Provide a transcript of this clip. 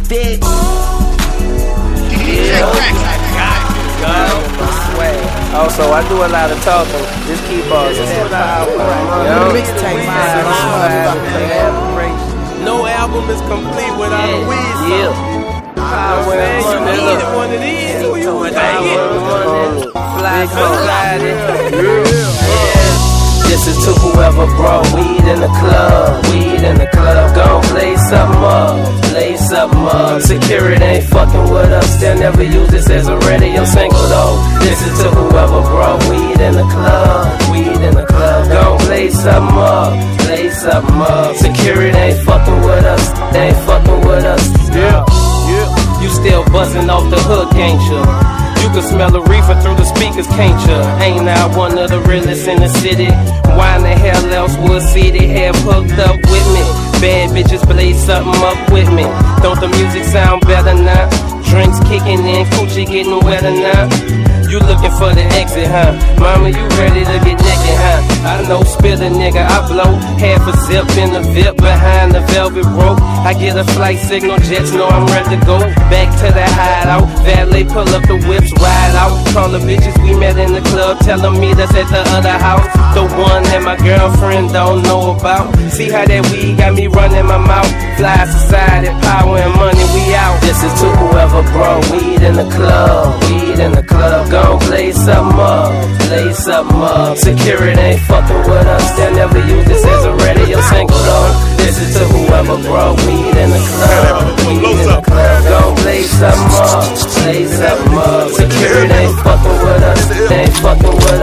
bitch. Also, I do a lot of talking. Just keep on. No album is complete without a weed song. You needed one of these. Who you would This is to whoever brought weed in the club. Weed in the club. Gon' play something up. Play something up. Security ain't fucking with us. They'll never use this as a radio single though. This is to whoever brought weed in the club. Weed in the club. Gon' play something up. Play something up. Security ain't fucking with us. They ain't fucking with us. Yeah. You still buzzing off the hook, ain't you? You can smell the reefer through the speakers, can't ya? Ain't I one of the realest in the city? Why in the hell else would City have hooked up with me? Bad bitches blaze something up with me. Don't the music sound better now? Drinks kicking in, coochie getting wetter now. You looking for the exit, huh? Mama, you ready to get naked, huh? I know, spill a nigga, I blow. Half a zip in the VIP behind the velvet rope. I get a flight signal, jets know I'm ready to go. Back to the hideout, valet pull up the whips, ride out. Call the bitches we met in the club, telling me that's at the other house. The one that my girlfriend don't know about. See how that weed got me running my mouth. Fly society, power and money, we out. This is to whoever brought weed in the club. Weed in the club. Gon' play something up, play something up. Security ain't fucking with us. They'll never use this as a radio single though. This is to whoever brought weed in the club. Weed in the club. Gon' play something up, play something up. Security ain't fucking with us. They ain't fucking with us.